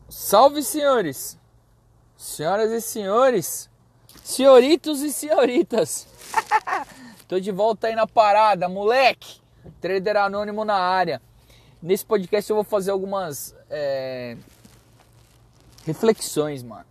Salve, senhores, senhoras e senhores, senhoritos e senhoritas. Tô de volta aí na parada, moleque. Trader anônimo na área. Nesse podcast eu vou fazer algumas reflexões, mano.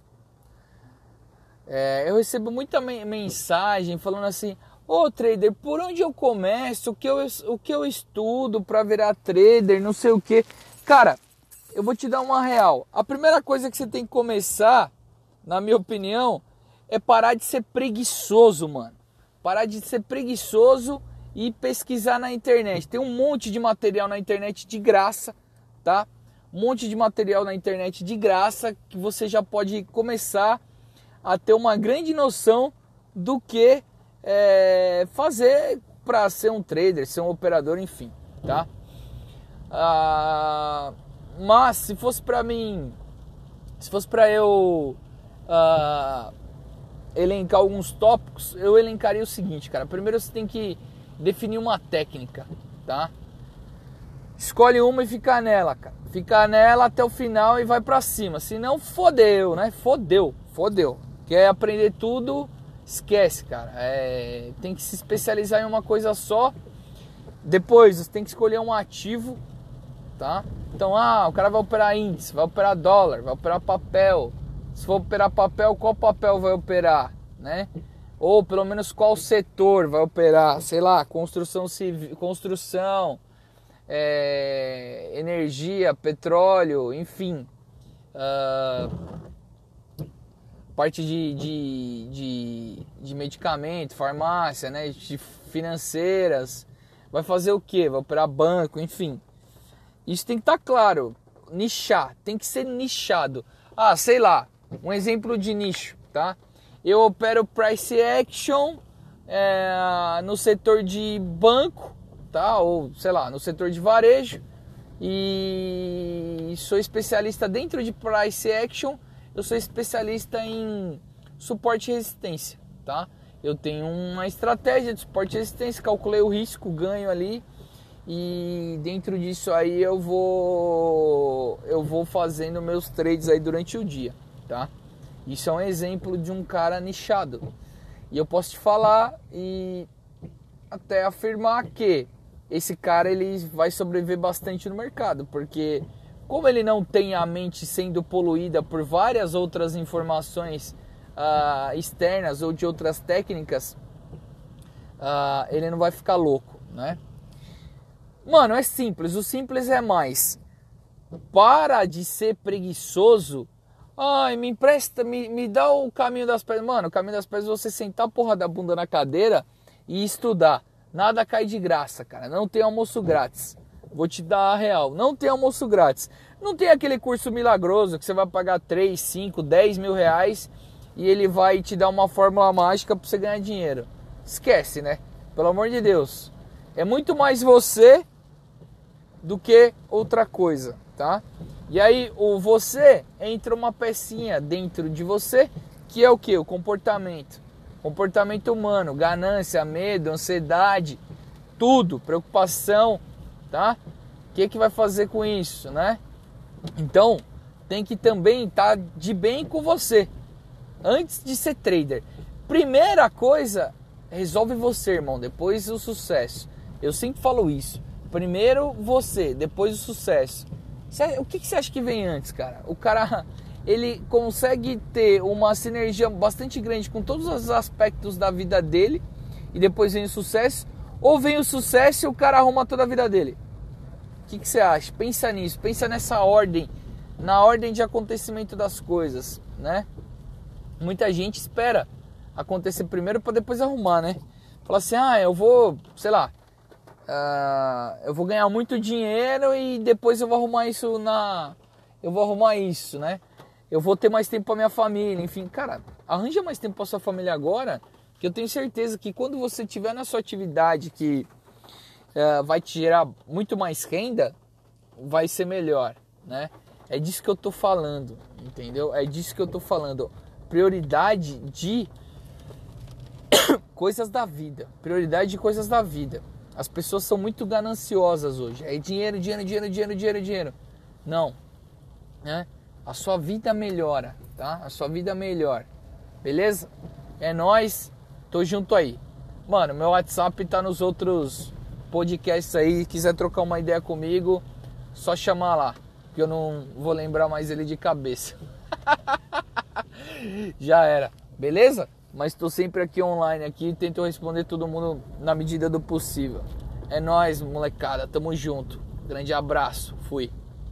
Eu recebo muita mensagem falando assim: ô trader, por onde eu começo? O que eu estudo pra virar trader? Não sei o que. Cara, eu vou te dar uma real. A primeira coisa que você tem que começar, na minha opinião, é parar de ser preguiçoso, mano. Parar de ser preguiçoso e pesquisar na internet. Tem um monte de material na internet de graça, tá? Um monte de material na internet de graça que você já pode começar a ter uma grande noção do que fazer para ser um trader, ser um operador, enfim, tá? Mas se fosse para mim, se fosse para eu elencar alguns tópicos, eu elencaria o seguinte, cara. Primeiro você tem que definir uma técnica, tá? Escolhe uma e fica nela, cara. Fica nela até o final e vai pra cima. Senão fodeu, né? Fodeu. Quer aprender tudo, esquece, cara. Tem que se especializar em uma coisa só. Depois você tem que escolher um ativo, tá? Então, o cara vai operar índice, vai operar dólar, vai operar papel. Se for operar papel, qual papel vai operar, né? Ou pelo menos qual setor vai operar, sei lá, construção civil, energia, petróleo, enfim. Parte de medicamento, farmácia, né? De financeiras. Vai fazer o quê? Vai operar banco, enfim. Isso tem que estar claro. Nichar, tem que ser nichado. Sei lá, um exemplo de nicho, tá? Eu opero price action no setor de banco, tá? Ou, sei lá, no setor de varejo. E sou especialista dentro de price action. Eu sou especialista em suporte e resistência, tá? Eu tenho uma estratégia de suporte e resistência, calculei o risco, ganho ali. E dentro disso aí eu vou fazendo meus trades aí durante o dia, tá? Isso é um exemplo de um cara nichado. E eu posso te falar e até afirmar que esse cara ele vai sobreviver bastante no mercado, porque como ele não tem a mente sendo poluída por várias outras informações externas ou de outras técnicas, ele não vai ficar louco, né? Mano, é simples, o simples é mais. Para de ser preguiçoso. Me empresta, me dá o caminho das pedras. Mano, o caminho das pedras é você sentar a porra da bunda na cadeira e estudar. Nada cai de graça, cara. Não tem almoço grátis. Vou te dar a real. Não tem almoço grátis. Não tem aquele curso milagroso que você vai pagar 3, 5, 10 mil reais e ele vai te dar uma fórmula mágica pra você ganhar dinheiro. Esquece, né? Pelo amor de Deus. É muito mais você do que outra coisa, tá? E aí você entra uma pecinha dentro de você que é o que? O comportamento. Comportamento humano, ganância, medo, ansiedade, tudo, preocupação, tá? O que vai fazer com isso, né? Então, tem que também estar de bem com você antes de ser trader. Primeira coisa, resolve você, irmão, depois o sucesso. Eu sempre falo isso. Primeiro você, depois o sucesso. O que você acha que vem antes, cara? O cara, ele consegue ter uma sinergia bastante grande com todos os aspectos da vida dele e depois vem o sucesso? Ou vem o sucesso e o cara arruma toda a vida dele? O que você acha? Pensa nisso, pensa nessa ordem, na ordem de acontecimento das coisas, né? Muita gente espera acontecer primeiro para depois arrumar, né? Fala assim, eu vou, sei lá, eu vou ganhar muito dinheiro e depois eu vou arrumar isso né? Eu vou ter mais tempo para minha família, enfim, cara, arranja mais tempo para sua família agora, que eu tenho certeza que quando você estiver na sua atividade que vai te gerar muito mais renda, vai ser melhor, né? É disso que eu tô falando, entendeu? É disso que eu tô falando. Prioridade de coisas da vida. Prioridade de coisas da vida. As pessoas são muito gananciosas hoje. É dinheiro. Não, né? a sua vida melhora, tá? A sua vida melhora. Beleza? É nóis, tô junto aí. Mano, meu WhatsApp tá nos outros podcasts aí. Quiser trocar uma ideia comigo, só chamar lá, que eu não vou lembrar mais ele de cabeça. Já era, beleza? Mas tô sempre aqui online aqui, tento responder todo mundo na medida do possível. É nóis, molecada, tamo junto. Grande abraço, fui.